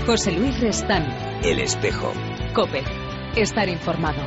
José Luis Restán. El Espejo. COPE. Estar informado.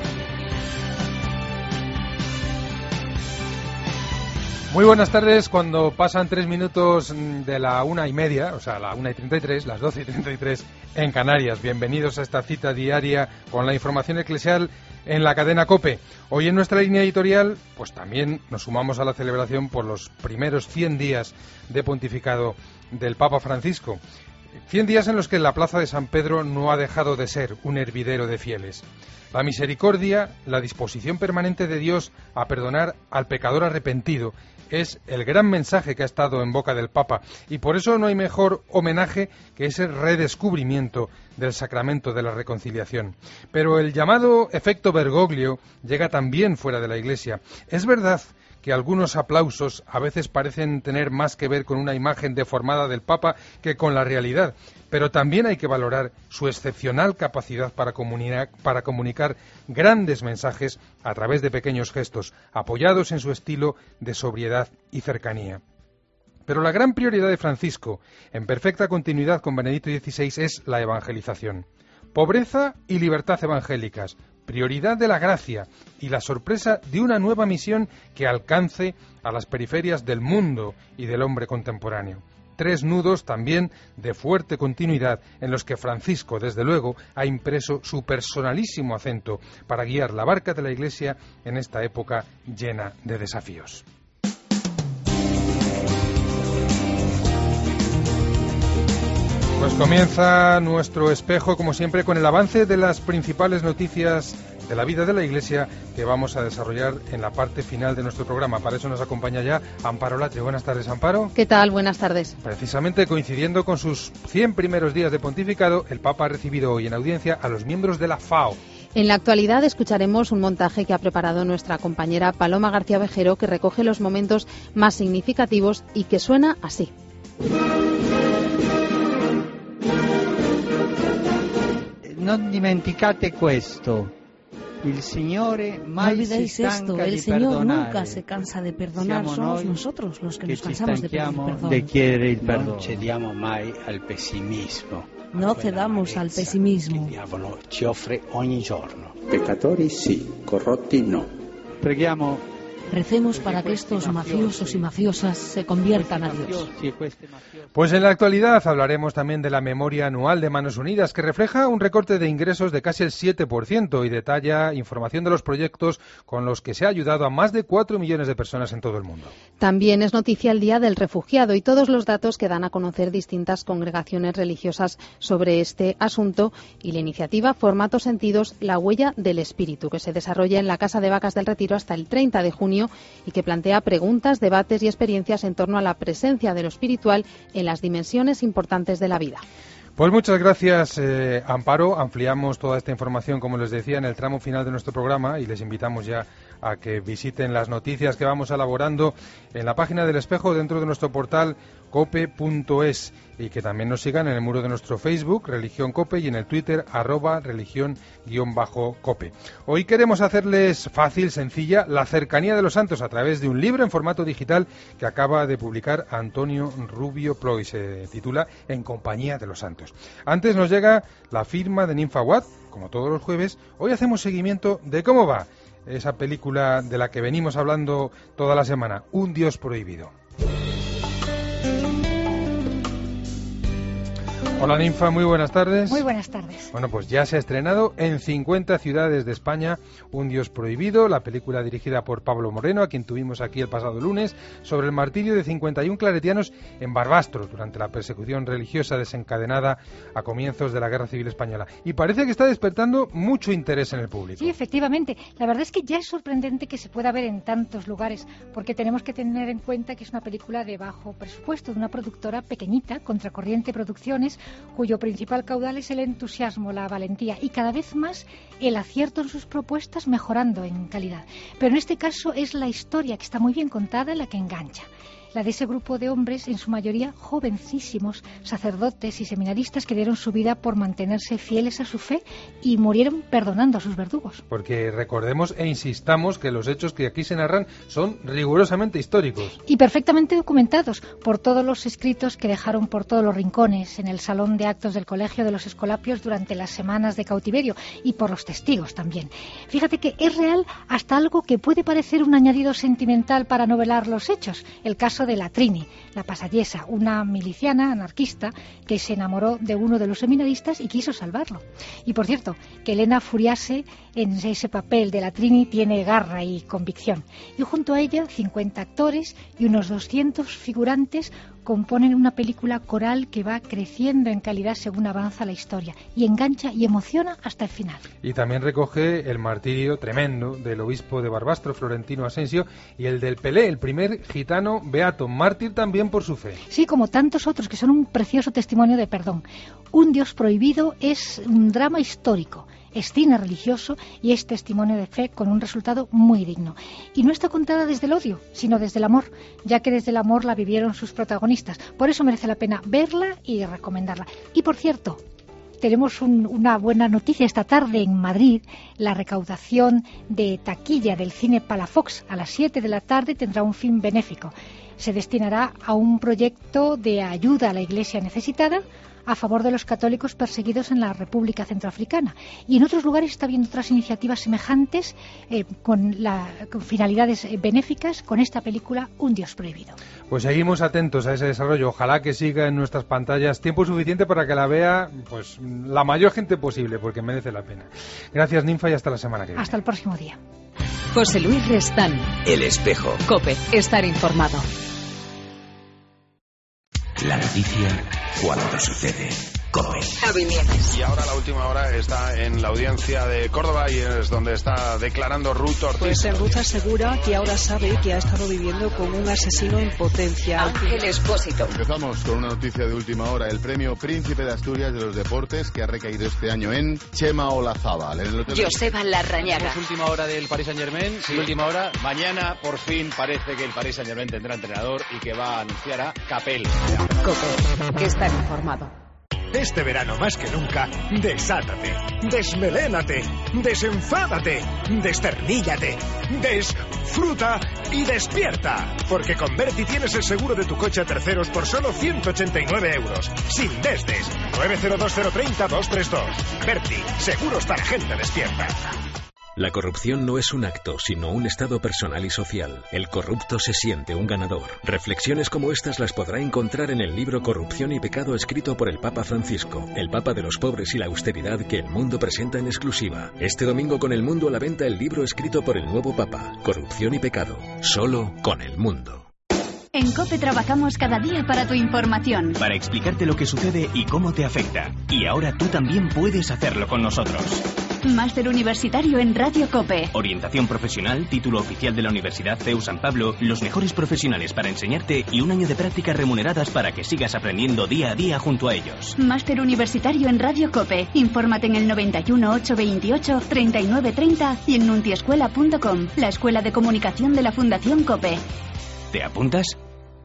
Muy buenas tardes. Cuando pasan 3 minutos de la 1:30, o sea, la 1:33, las 12:33 en Canarias. Bienvenidos a esta cita diaria con la información eclesial en la cadena COPE. Hoy en nuestra línea editorial, pues también nos sumamos a la celebración por los primeros 100 días de pontificado del Papa Francisco. 100 días en los que la plaza de San Pedro no ha dejado de ser un hervidero de fieles. La misericordia, la disposición permanente de Dios a perdonar al pecador arrepentido, es el gran mensaje que ha estado en boca del Papa, y por eso no hay mejor homenaje que ese redescubrimiento del sacramento de la reconciliación. Pero el llamado efecto Bergoglio llega también fuera de la Iglesia. Es verdad que algunos aplausos a veces parecen tener más que ver con una imagen deformada del Papa que con la realidad, pero también hay que valorar su excepcional capacidad para comunicar grandes mensajes a través de pequeños gestos, apoyados en su estilo de sobriedad y cercanía. Pero la gran prioridad de Francisco, en perfecta continuidad con Benedicto XVI, es la evangelización. Pobreza y libertad evangélicas, prioridad de la gracia y la sorpresa de una nueva misión que alcance a las periferias del mundo y del hombre contemporáneo. 3 nudos también de fuerte continuidad en los que Francisco, desde luego, ha impreso su personalísimo acento para guiar la barca de la Iglesia en esta época llena de desafíos. Pues comienza nuestro espejo, como siempre, con el avance de las principales noticias de la vida de la Iglesia que vamos a desarrollar en la parte final de nuestro programa. Para eso nos acompaña ya Amparo Latre. Buenas tardes, Amparo. ¿Qué tal? Buenas tardes. Precisamente coincidiendo con sus 100 primeros días de pontificado, el Papa ha recibido hoy en audiencia a los miembros de la FAO. En la actualidad escucharemos un montaje que ha preparado nuestra compañera Paloma García Vejero, que recoge los momentos más significativos y que suena así. No dimenticate questo. El Señor no olvidéis esto, el Señor nunca se cansa de perdonar, somos nosotros los que nos cansamos de pedir perdón. No cediamo mai al pesimismo. No cedamos al pesimismo. El diavolo ci offre ogni giorno. Peccatori sí, corrotti no. Preghiamo. Recemos para que estos mafiosos y mafiosas se conviertan a Dios. Pues en la actualidad hablaremos también de la memoria anual de Manos Unidas, que refleja un recorte de ingresos de casi el 7% y detalla información de los proyectos con los que se ha ayudado a más de 4 millones de personas en todo el mundo. También es noticia el Día del Refugiado y todos los datos que dan a conocer distintas congregaciones religiosas sobre este asunto y la iniciativa Formatos Sentidos, la huella del espíritu, que se desarrolla en la Casa de Vacas del Retiro hasta el 30 de junio y que plantea preguntas, debates y experiencias en torno a la presencia de lo espiritual en las dimensiones importantes de la vida. Pues muchas gracias, Amparo. Ampliamos toda esta información, como les decía, en el tramo final de nuestro programa y les invitamos ya a que visiten las noticias que vamos elaborando en la página del Espejo dentro de nuestro portal cope.es y que también nos sigan en el muro de nuestro Facebook, Religión Cope, y en el Twitter, @religión_cope. Hoy queremos hacerles fácil, sencilla, la cercanía de los santos a través de un libro en formato digital que acaba de publicar Antonio Rubio Ploy. Se titula En compañía de los santos. Antes nos llega la firma de Ninfa Watt, como todos los jueves. Hoy hacemos seguimiento de cómo va esa película de la que venimos hablando toda la semana, Un Dios prohibido. Hola Ninfa, muy buenas tardes. Muy buenas tardes. Bueno, pues ya se ha estrenado en 50 ciudades de España Un Dios prohibido, la película dirigida por Pablo Moreno, a quien tuvimos aquí el pasado lunes, sobre el martirio de 51 claretianos en Barbastro durante la persecución religiosa desencadenada a comienzos de la Guerra Civil Española. Y parece que está despertando mucho interés en el público. Sí, efectivamente. La verdad es que ya es sorprendente que se pueda ver en tantos lugares, porque tenemos que tener en cuenta que es una película de bajo presupuesto, de una productora pequeñita, Contracorriente Producciones, cuyo principal caudal es el entusiasmo, la valentía y cada vez más el acierto en sus propuestas, mejorando en calidad. Pero en este caso es la historia, que está muy bien contada, la que engancha. la de ese grupo de hombres, en su mayoría jovencísimos, sacerdotes y seminaristas que dieron su vida por mantenerse fieles a su fe y murieron perdonando a sus verdugos. Porque recordemos e insistamos que los hechos que aquí se narran son rigurosamente históricos. Y perfectamente documentados por todos los escritos que dejaron por todos los rincones en el salón de actos del Colegio de los Escolapios durante las semanas de cautiverio y por los testigos también. Fíjate que es real hasta algo que puede parecer un añadido sentimental para novelar los hechos, el caso de la Trini, la pasadiesa, una miliciana anarquista que se enamoró de uno de los seminaristas y quiso salvarlo. Y por cierto, que Elena Furiase en ese papel de la Trini tiene garra y convicción. Y junto a ella 50 actores y unos 200 figurantes componen una película coral que va creciendo en calidad según avanza la historia y engancha y emociona hasta el final. Y también recoge el martirio tremendo del obispo de Barbastro, Florentino Asensio, y el del Pelé, el primer gitano beato, mártir también por su fe. Sí, como tantos otros que son un precioso testimonio de perdón. Un Dios prohibido es un drama histórico, es cine religioso y es testimonio de fe con un resultado muy digno. Y no está contada desde el odio, sino desde el amor, ya que desde el amor la vivieron sus protagonistas. Por eso merece la pena verla y recomendarla. Y por cierto, tenemos una buena noticia esta tarde en Madrid. La recaudación de taquilla del cine Palafox a las 7 de la tarde tendrá un fin benéfico. Se destinará a un proyecto de ayuda a la Iglesia necesitada a favor de los católicos perseguidos en la República Centroafricana. Y en otros lugares está habiendo otras iniciativas semejantes con finalidades benéficas con esta película Un Dios prohibido. Pues seguimos atentos a ese desarrollo. Ojalá que siga en nuestras pantallas tiempo suficiente para que la vea pues la mayor gente posible, porque merece la pena. Gracias, Ninfa, y hasta la semana que viene. Hasta el próximo día. José Luis Restán. El Espejo. COPE. Estar informado. La noticia cuando sucede. COPE. Javi Nieves. Y ahora la última hora está en la audiencia de Córdoba y es donde está declarando Ruth Ortiz. Pues Ruth asegura que ahora sabe que ha estado viviendo con un asesino en potencia. Ángel Expósito. Empezamos con una noticia de última hora. El premio Príncipe de Asturias de los Deportes que ha recaído este año en Chema Olazábal. Joseba Larrañaga. Es última hora del Paris Saint-Germain. Sí, última hora. Mañana por fin parece que el Paris Saint-Germain tendrá entrenador y que va a anunciar a Capel. COPE. Estar informado. Este verano más que nunca, desátate, desmelénate, desenfádate, desterníllate, desfruta y despierta. Porque con Berti tienes el seguro de tu coche a terceros por solo 189 euros. Sin desdes. 902030232. Berti, seguros para gente despierta. La corrupción no es un acto, sino un estado personal y social. El corrupto se siente un ganador. Reflexiones como estas las podrá encontrar en el libro Corrupción y Pecado, escrito por el Papa Francisco, el Papa de los pobres y la austeridad, que El Mundo presenta en exclusiva. Este domingo con El Mundo a la venta el libro escrito por el nuevo Papa, Corrupción y Pecado, solo con El Mundo. En COPE trabajamos cada día para tu información. Para explicarte lo que sucede y cómo te afecta. Y ahora tú también puedes hacerlo con nosotros. Máster universitario en Radio COPE. Orientación profesional, título oficial de la Universidad CEU San Pablo, los mejores profesionales para enseñarte y un año de prácticas remuneradas para que sigas aprendiendo día a día junto a ellos. Máster universitario en Radio COPE. Infórmate en el 91 828 3930 y en nuntiescuela.com, la escuela de comunicación de la Fundación COPE. ¿Te apuntas?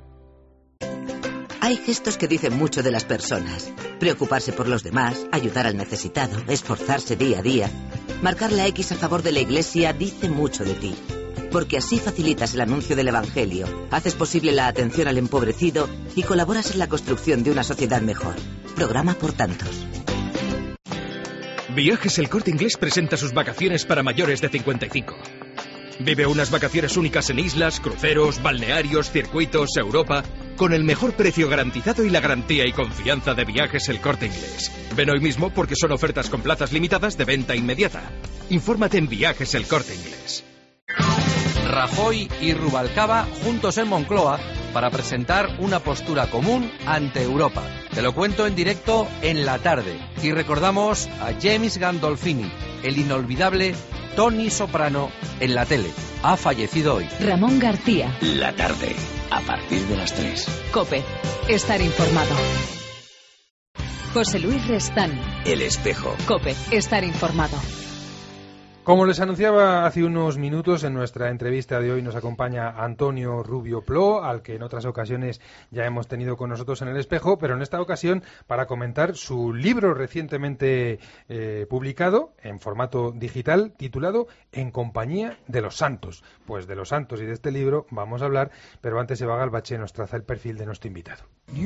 Hay gestos que dicen mucho de las personas. Preocuparse por los demás, ayudar al necesitado, esforzarse día a día. Marcar la X a favor de la Iglesia dice mucho de ti. Porque así facilitas el anuncio del Evangelio, haces posible la atención al empobrecido y colaboras en la construcción de una sociedad mejor. Programa por tantos. Viajes El Corte Inglés presenta sus vacaciones para mayores de 55. Vive unas vacaciones únicas en islas, cruceros, balnearios, circuitos, Europa, con el mejor precio garantizado y la garantía y confianza de Viajes El Corte Inglés. Ven hoy mismo porque son ofertas con plazas limitadas de venta inmediata. Infórmate en Viajes El Corte Inglés. Rajoy y Rubalcaba juntos en Moncloa para presentar una postura común ante Europa. Te lo cuento en directo en la tarde. Y recordamos a James Gandolfini, el inolvidable Tony Soprano en la tele. Ha fallecido hoy. Ramón García. La tarde, a partir de las 3. COPE. Estar informado. José Luis Restán. El Espejo. COPE. Estar informado. Como les anunciaba hace unos minutos, en nuestra entrevista de hoy nos acompaña Antonio Rubio Plo, al que en otras ocasiones ya hemos tenido con nosotros en El Espejo, pero en esta ocasión para comentar su libro recientemente publicado en formato digital, titulado En compañía de los santos. Pues de los santos y de este libro vamos a hablar, pero antes Eva Galbache nos traza el perfil de nuestro invitado. Ni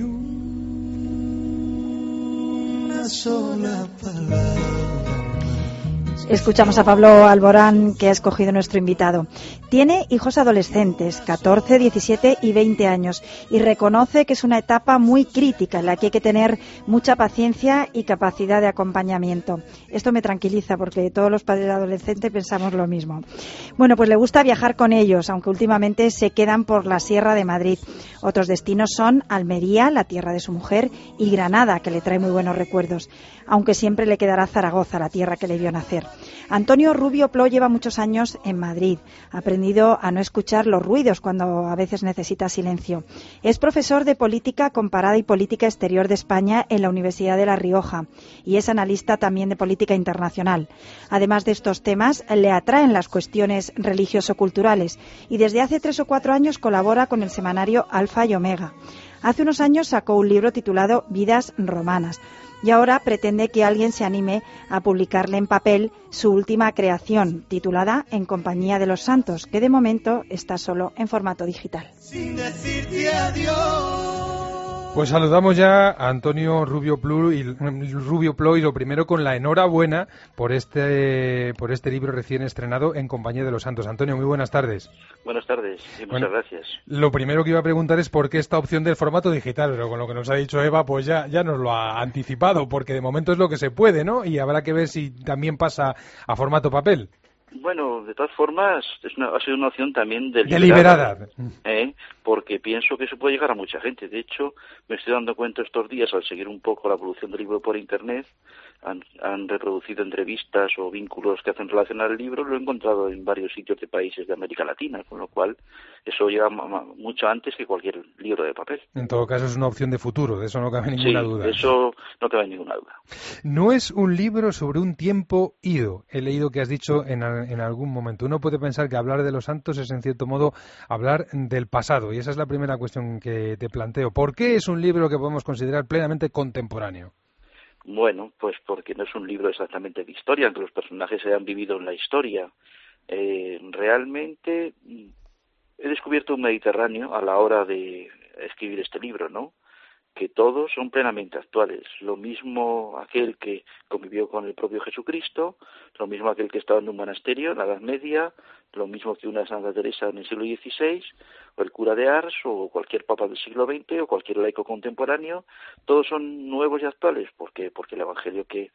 una sola palabra. Escuchamos a Pablo Alborán, que ha escogido nuestro invitado. Tiene hijos adolescentes, 14, 17 y 20 años, y reconoce que es una etapa muy crítica en la que hay que tener mucha paciencia y capacidad de acompañamiento. Esto me tranquiliza porque todos los padres adolescentes pensamos lo mismo. Bueno, pues le gusta viajar con ellos, aunque últimamente se quedan por la Sierra de Madrid. Otros destinos son Almería, la tierra de su mujer, y Granada, que le trae muy buenos recuerdos, aunque siempre le quedará Zaragoza, la tierra que le vio nacer. Antonio Rubio Plo lleva muchos años en Madrid. Ha aprendido a no escuchar los ruidos cuando a veces necesita silencio. Es profesor de Política Comparada y Política Exterior de España en la Universidad de La Rioja y es analista también de política internacional. Además de estos temas, le atraen las cuestiones religioso-culturales y desde hace 3 o 4 años colabora con el semanario Alfa y Omega. Hace unos años sacó un libro titulado Vidas Romanas. Y ahora pretende que alguien se anime a publicarle en papel su última creación, titulada En compañía de los santos, que de momento está solo en formato digital. Sin decirte adiós. Pues saludamos ya a Antonio Rubio Plo y lo primero con la enhorabuena por este libro recién estrenado En compañía de los santos. Antonio, muy buenas tardes. Buenas tardes y muchas gracias. Lo primero que iba a preguntar es por qué esta opción del formato digital, pero con lo que nos ha dicho Eva, pues ya nos lo ha anticipado, porque de momento es lo que se puede, ¿no? Y habrá que ver si también pasa a formato papel. Bueno, de todas formas, ha sido una opción también deliberada. Porque pienso que eso puede llegar a mucha gente. De hecho, me estoy dando cuenta estos días, al seguir un poco la producción del libro por Internet, han reproducido entrevistas o vínculos que hacen relación al libro, lo he encontrado en varios sitios de países de América Latina, con lo cual eso llega mucho antes que cualquier libro de papel. En todo caso es una opción de futuro, de eso no cabe ninguna duda. Sí, de eso no cabe ninguna duda. No es un libro sobre un tiempo ido, he leído que has dicho en algún momento. Uno puede pensar que hablar de los santos es en cierto modo hablar del pasado, y esa es la primera cuestión que te planteo. ¿Por qué es un libro que podemos considerar plenamente contemporáneo? Bueno, pues porque no es un libro exactamente de historia, aunque los personajes hayan vivido en la historia. Realmente he descubierto un Mediterráneo a la hora de escribir este libro, ¿no? Que todos son plenamente actuales. Lo mismo aquel que convivió con el propio Jesucristo, lo mismo aquel que estaba en un monasterio en la Edad Media, lo mismo que una Santa Teresa en el siglo XVI, o el cura de Ars, o cualquier papa del siglo XX, o cualquier laico contemporáneo. Todos son nuevos y actuales. ¿Por qué? Porque el evangelio que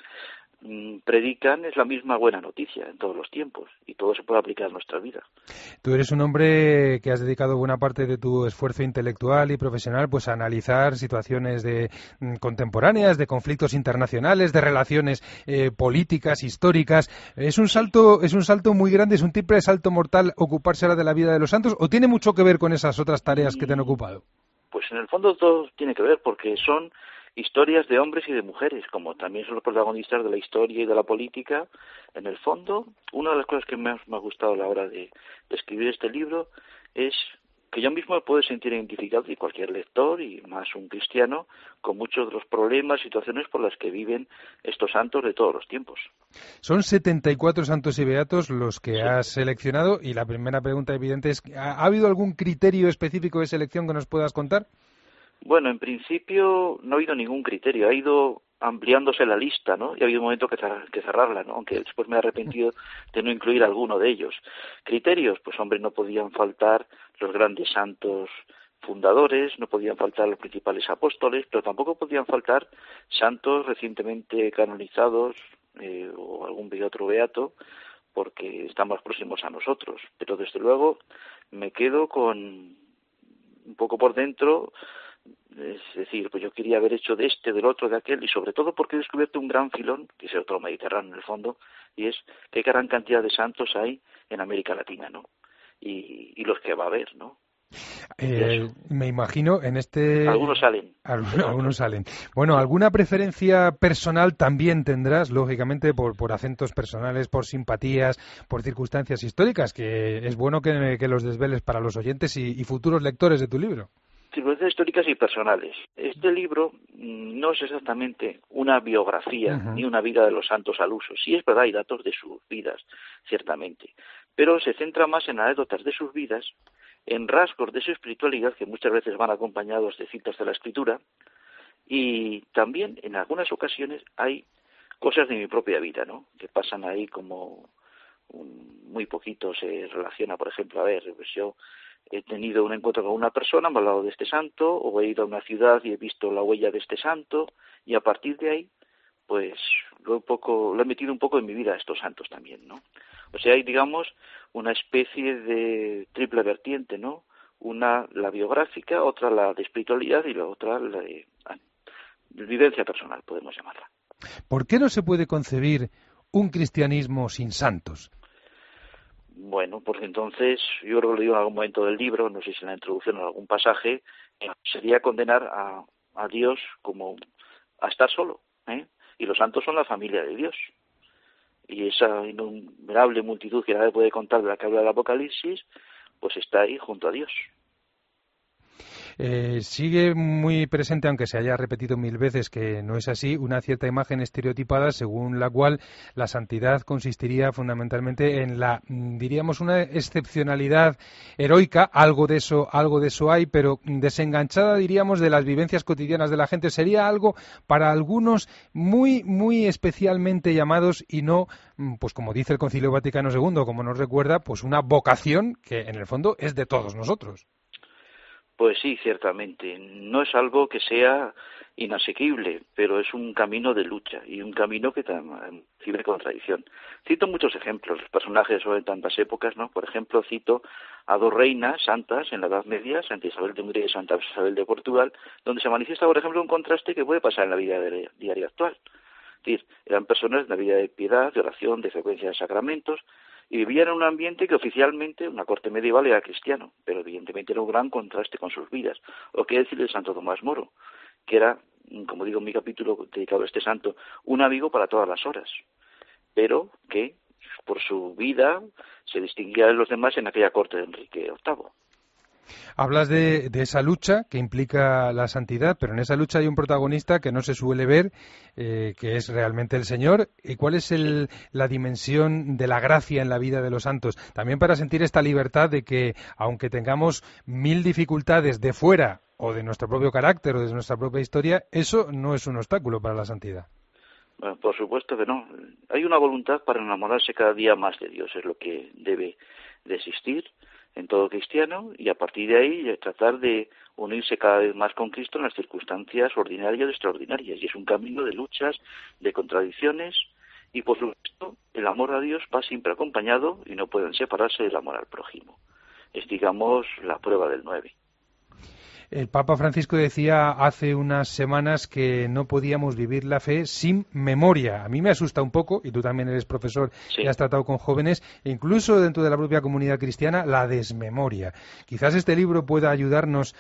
predican es la misma buena noticia en todos los tiempos, y todo se puede aplicar a nuestra vida. Tú eres un hombre que has dedicado buena parte de tu esfuerzo intelectual y profesional pues a analizar situaciones contemporáneas, de conflictos internacionales, de relaciones políticas, históricas. ¿Es un salto muy grande, es un triple salto mortal ocuparse ahora de la vida de los santos, o tiene mucho que ver con esas otras tareas que te han ocupado? Pues en el fondo todo tiene que ver, porque son historias de hombres y de mujeres, como también son los protagonistas de la historia y de la política. En el fondo, una de las cosas que más me ha gustado a la hora de escribir este libro es que yo mismo me puedo sentir identificado, y cualquier lector, y más un cristiano, con muchos de los problemas, situaciones por las que viven estos santos de todos los tiempos. Son 74 santos y beatos los que has seleccionado, y la primera pregunta evidente es, ¿ha habido algún criterio específico de selección que nos puedas contar? Bueno, en principio no ha habido ningún criterio, ha ido ampliándose la lista, ¿no? Y ha habido un momento que cerrarla, ¿no? Aunque después me he arrepentido de no incluir alguno de ellos. Criterios, pues hombre, no podían faltar los grandes santos fundadores, no podían faltar los principales apóstoles, pero tampoco podían faltar santos recientemente canonizados o algún otro beato, porque están más próximos a nosotros. Pero desde luego me quedo con un poco por dentro. Es decir, pues yo quería haber hecho de este, del otro, de aquel, y sobre todo porque he descubierto un gran filón, que es el otro Mediterráneo en el fondo, y es qué gran cantidad de santos hay en América Latina, ¿no? Y los que va a haber, ¿no? Me imagino en este... Algunos salen. Algunos salen. Bueno, ¿alguna preferencia personal también tendrás, lógicamente, por acentos personales, por simpatías, por circunstancias históricas, que es bueno que los desveles para los oyentes y futuros lectores de tu libro? Circunstancias históricas y personales. Este libro no es exactamente una biografía ni una vida de los santos al uso. Sí es verdad, hay datos de sus vidas, ciertamente, pero se centra más en anécdotas de sus vidas, en rasgos de su espiritualidad que muchas veces van acompañados de citas de la Escritura, y también en algunas ocasiones hay cosas de mi propia vida, ¿no?, que pasan ahí como muy poquito se relaciona. Por ejemplo, pues yo he tenido un encuentro con una persona, me ha hablado de este santo, o he ido a una ciudad y he visto la huella de este santo, y a partir de ahí, pues lo he metido un poco en mi vida a estos santos también, ¿no? O sea, hay, digamos, una especie de triple vertiente, ¿no? Una, la biográfica, otra la de espiritualidad y la otra la de vivencia personal, podemos llamarla. ¿Por qué no se puede concebir un cristianismo sin santos? Bueno, porque entonces, yo creo que lo digo en algún momento del libro, no sé si en la introducción o en algún pasaje, sería condenar a Dios como a estar solo, ¿eh? Y los santos son la familia de Dios. Y esa innumerable multitud que nadie puede contar de la que habla el Apocalipsis, pues está ahí junto a Dios. Sigue muy presente, aunque se haya repetido 1000 veces que no es así, una cierta imagen estereotipada según la cual la santidad consistiría fundamentalmente en diríamos, una excepcionalidad heroica. Algo de eso hay, pero desenganchada, diríamos, de las vivencias cotidianas de la gente. Sería algo para algunos muy, muy especialmente llamados y no, pues como dice el Concilio Vaticano II, como nos recuerda, pues una vocación que en el fondo es de todos nosotros. Pues sí, ciertamente. No es algo que sea inasequible, pero es un camino de lucha y un camino que recibe contradicción. Cito muchos ejemplos, los personajes son de tantas épocas, ¿no? Por ejemplo, cito a dos reinas santas en la Edad Media, Santa Isabel de Hungría y Santa Isabel de Portugal, donde se manifiesta, por ejemplo, un contraste que puede pasar en la vida diaria actual. Es decir, eran personas de una vida de piedad, de oración, de frecuencia de sacramentos, y vivían en un ambiente que oficialmente, una corte medieval, era cristiano, pero evidentemente era un gran contraste con sus vidas. O qué decir de Santo Tomás Moro, que era, como digo en mi capítulo dedicado a este santo, un amigo para todas las horas, pero que por su vida se distinguía de los demás en aquella corte de Enrique VIII. Hablas de esa lucha que implica la santidad, pero en esa lucha hay un protagonista que no se suele ver, que es realmente el Señor. ¿Y cuál es la dimensión de la gracia en la vida de los santos? También para sentir esta libertad de que, aunque tengamos 1000 dificultades de fuera o de nuestro propio carácter o de nuestra propia historia, eso no es un obstáculo para la santidad. Bueno, por supuesto que no. Hay una voluntad para enamorarse cada día más de Dios, es lo que debe de existir en todo cristiano, y a partir de ahí tratar de unirse cada vez más con Cristo en las circunstancias ordinarias y extraordinarias. Y es un camino de luchas, de contradicciones, y por supuesto el amor a Dios va siempre acompañado y no pueden separarse del amor al prójimo. Es, digamos, la prueba del 9. El Papa Francisco decía hace unas semanas que no podíamos vivir la fe sin memoria. A mí me asusta un poco, y tú también eres profesor y has tratado con jóvenes, e incluso dentro de la propia comunidad cristiana, la desmemoria. Quizás este libro pueda ayudarnos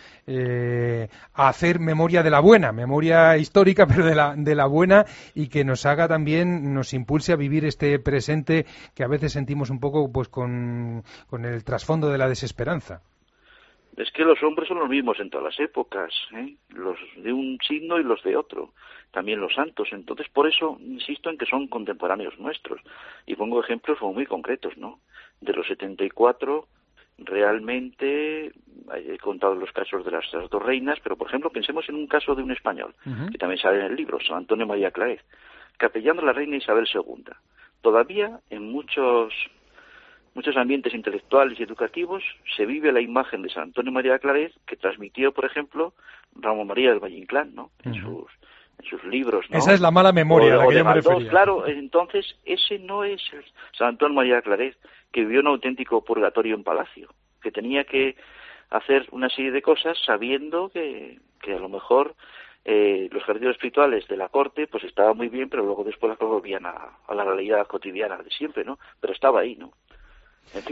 a hacer memoria de la buena, memoria histórica, pero de la buena, y que nos haga también, nos impulse a vivir este presente que a veces sentimos un poco pues con el trasfondo de la desesperanza. Es que los hombres son los mismos en todas las épocas, ¿eh? Los de un signo y los de otro, también los santos. Entonces, por eso insisto en que son contemporáneos nuestros. Y pongo ejemplos muy concretos, ¿no? De los 74, realmente, he contado los casos de las dos reinas, pero, por ejemplo, pensemos en un caso de un español, que también sale en el libro, San Antonio María Claret, capellán de la reina Isabel II. Todavía en muchos ambientes intelectuales y educativos se vive la imagen de San Antonio María Claret que transmitió, por ejemplo, Ramón María del Valle Inclán, ¿no? En sus libros, ¿no? Esa es la mala memoria a la que yo me refería. Claro, entonces ese no es San Antonio María Claret, que vivió un auténtico purgatorio en palacio, que tenía que hacer una serie de cosas sabiendo que a lo mejor los ejercicios espirituales de la corte pues estaban muy bien, pero luego después las cosas volvían a la realidad cotidiana de siempre, ¿no? Pero estaba ahí, ¿no? En fin.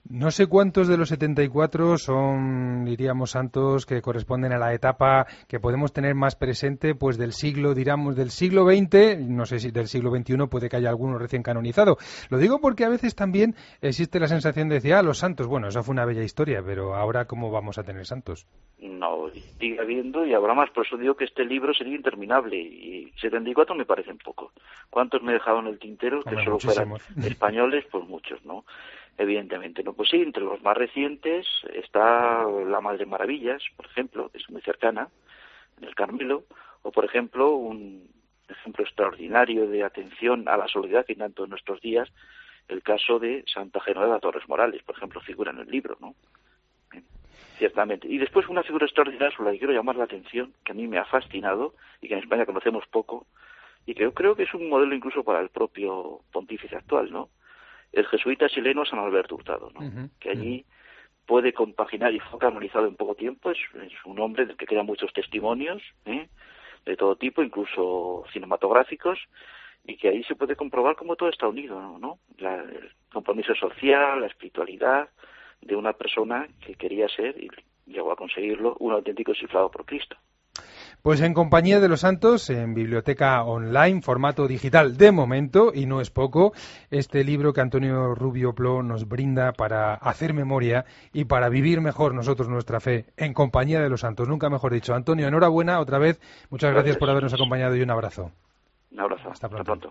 No sé cuántos de los 74 son, diríamos, santos que corresponden a la etapa que podemos tener más presente, pues del siglo, diríamos, del siglo XX, no sé si del siglo XXI puede que haya alguno recién canonizado. Lo digo porque a veces también existe la sensación de decir, los santos, bueno, esa fue una bella historia, pero ahora ¿cómo vamos a tener santos? No, sigue habiendo y habrá más, por eso digo que este libro sería interminable y 74 me parecen poco. ¿Cuántos me he dejado en el tintero? Que solo fueran españoles, pues muchos, ¿no? Evidentemente, ¿no? Pues sí, entre los más recientes está la Madre Maravillas, por ejemplo, que es muy cercana, en el Carmelo, o por ejemplo, un ejemplo extraordinario de atención a la soledad que tanto en nuestros días, el caso de Santa Genoveva Torres Morales, por ejemplo, figura en el libro, ¿no? Ciertamente. Y después una figura extraordinaria sobre la que quiero llamar la atención, que a mí me ha fascinado y que en España conocemos poco, y que yo creo que es un modelo incluso para el propio pontífice actual, ¿no? El jesuita chileno San Alberto Hurtado, ¿no? Que allí puede compaginar y fue canonizado en poco tiempo, es un hombre del que quedan muchos testimonios, de todo tipo, incluso cinematográficos, y que ahí se puede comprobar cómo todo está unido, ¿no? El compromiso social, la espiritualidad de una persona que quería ser, y llegó a conseguirlo, un auténtico chiflado por Cristo. Pues en compañía de los santos, en biblioteca online, formato digital de momento, y no es poco, este libro que Antonio Rubio Plo nos brinda para hacer memoria y para vivir mejor nosotros nuestra fe en compañía de los santos. Nunca mejor dicho. Antonio, enhorabuena otra vez. Muchas gracias por habernos acompañado y un abrazo. Un abrazo. Hasta pronto.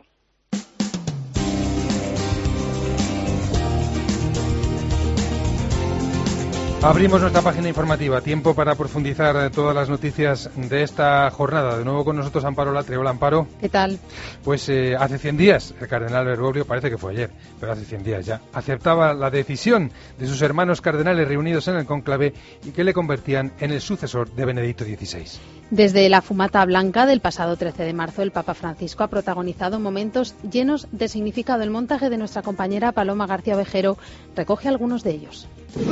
Abrimos nuestra página informativa. Tiempo para profundizar todas las noticias de esta jornada. De nuevo con nosotros Amparo Latre. Hola, Amparo. ¿Qué tal? Pues hace 100 días el cardenal Bergoglio, parece que fue ayer, pero hace 100 días ya, aceptaba la decisión de sus hermanos cardenales reunidos en el cónclave y que le convertían en el sucesor de Benedicto XVI. Desde la fumata blanca del pasado 13 de marzo, el Papa Francisco ha protagonizado momentos llenos de significado. El montaje de nuestra compañera Paloma García Ovejero recoge algunos de ellos.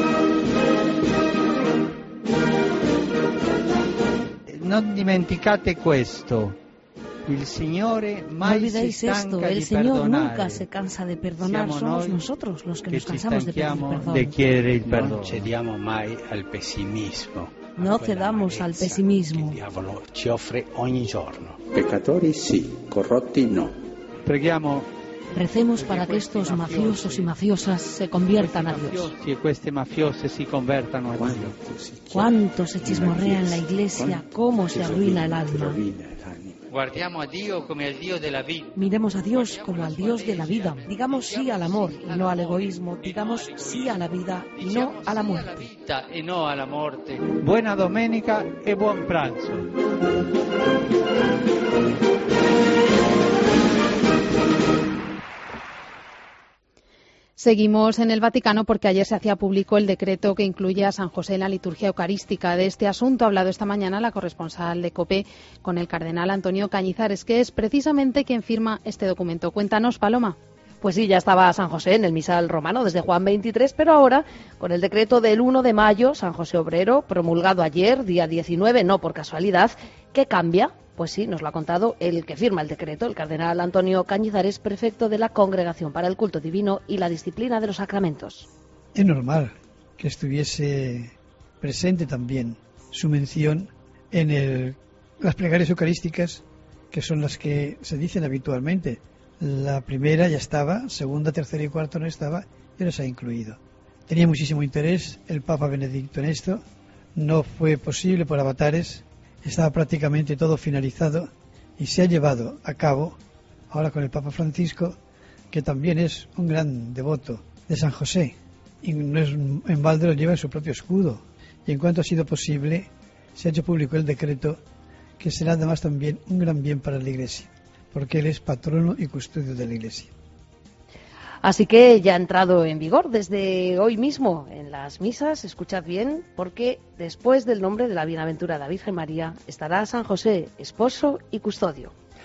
No dimenticate questo. El Signore mai no olvidéis esto, el Señor nunca se cansa de perdonar. Somos nosotros los que nos cansamos de pedir perdón. No cediamo mai al pesimismo. No cedamos al pesimismo. El diavolo ci offre ogni giorno. Peccatori sì, corrotti no. Preghiamo. Recemos para que estos mafiosos y mafiosas se conviertan a Dios. Y queste mafiose si convertano a Dios. Cuánto se chismorrea en la Iglesia, cómo se arruina el alma. Guardiamo a Dio come al Dio della vita. Miremos a Dios como al Dios de la vida. Digamos sí al amor y no al egoísmo. Digamos sí a la vida y no a la muerte. Buena domenica e buon pranzo. Seguimos en el Vaticano porque ayer se hacía público el decreto que incluye a San José en la liturgia eucarística. De este asunto ha hablado esta mañana la corresponsal de COPE con el cardenal Antonio Cañizares, que es precisamente quien firma este documento. Cuéntanos, Paloma. Pues sí, ya estaba San José en el misal romano desde Juan 23, pero ahora, con el decreto del 1 de mayo, San José Obrero, promulgado ayer, día 19, no por casualidad, ¿qué cambia? Pues sí, nos lo ha contado el que firma el decreto, el cardenal Antonio Cañizares, prefecto de la Congregación para el Culto Divino y la Disciplina de los Sacramentos. Es normal que estuviese presente también su mención en las plegarias eucarísticas, que son las que se dicen habitualmente. La primera ya estaba, segunda, tercera y cuarta no estaba, y ahora se ha incluido. Tenía muchísimo interés el Papa Benedicto en esto, no fue posible por avatares. Estaba prácticamente todo finalizado y se ha llevado a cabo ahora con el Papa Francisco, que también es un gran devoto de San José y no es en balde, lo lleva en su propio escudo. Y en cuanto ha sido posible, se ha hecho público el decreto, que será además también un gran bien para la Iglesia, porque él es patrono y custodio de la Iglesia. Así que ya ha entrado en vigor desde hoy mismo en las misas, escuchad bien, porque después del nombre de la bienaventurada Virgen María estará San José, esposo y custodio.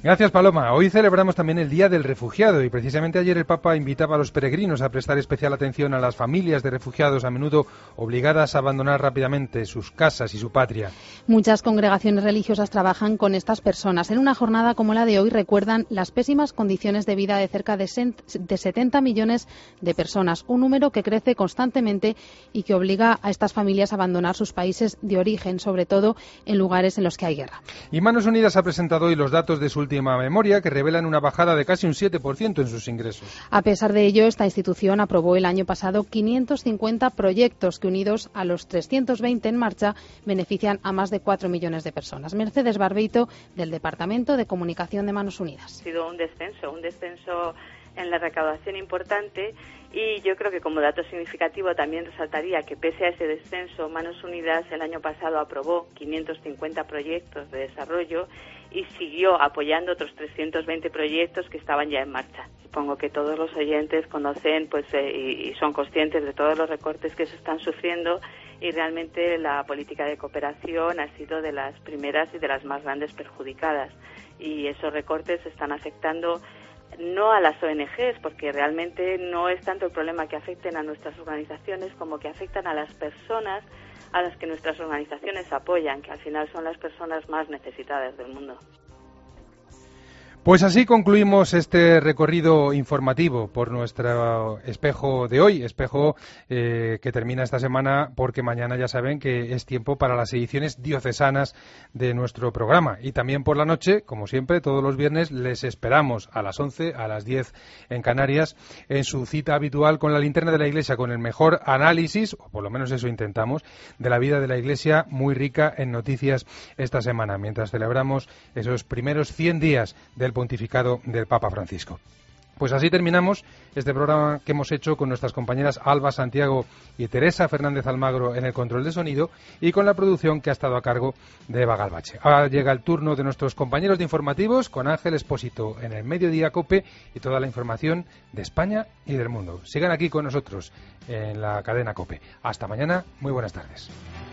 Gracias, Paloma. Hoy celebramos también el Día del Refugiado y precisamente ayer el Papa invitaba a los peregrinos a prestar especial atención a las familias de refugiados, a menudo obligadas a abandonar rápidamente sus casas y su patria. Muchas congregaciones religiosas trabajan con estas personas. En una jornada como la de hoy recuerdan las pésimas condiciones de vida de cerca de 70 millones de personas, un número que crece constantemente y que obliga a estas familias a abandonar sus países de origen, sobre todo en lugares en los que hay guerra. Y Manos Unidas ha presentado hoy los datos de su última memoria que revelan una bajada de casi un 7% en sus ingresos. A pesar de ello, esta institución aprobó el año pasado 550 proyectos que, unidos a los 320 en marcha, benefician a más de 4 millones de personas. Mercedes Barbeito, del Departamento de Comunicación de Manos Unidas. Ha sido un descenso en la recaudación importante, y yo creo que como dato significativo también resaltaría que pese a ese descenso, Manos Unidas el año pasado aprobó 550 proyectos de desarrollo y siguió apoyando otros 320 proyectos que estaban ya en marcha. Supongo que todos los oyentes conocen y son conscientes de todos los recortes que se están sufriendo, y realmente la política de cooperación ha sido de las primeras y de las más grandes perjudicadas, y esos recortes están afectando no a las ONGs, porque realmente no es tanto el problema que afecten a nuestras organizaciones como que afectan a las personas a las que nuestras organizaciones apoyan, que al final son las personas más necesitadas del mundo. Pues así concluimos este recorrido informativo por nuestro espejo de hoy, espejo que termina esta semana porque mañana ya saben que es tiempo para las ediciones diocesanas de nuestro programa. Y también por la noche, como siempre, todos los viernes les esperamos a las 11, a las 10 en Canarias, en su cita habitual con la linterna de la Iglesia, con el mejor análisis, o por lo menos eso intentamos, de la vida de la Iglesia, muy rica en noticias esta semana, mientras celebramos esos primeros 100 días del pontificado del Papa Francisco. Pues así terminamos este programa que hemos hecho con nuestras compañeras Alba Santiago y Teresa Fernández Almagro en el control de sonido y con la producción que ha estado a cargo de Eva Galvache. Ahora llega el turno de nuestros compañeros de informativos con Ángel Expósito en el Mediodía COPE y toda la información de España y del mundo. Sigan aquí con nosotros en la cadena COPE. Hasta mañana, muy buenas tardes.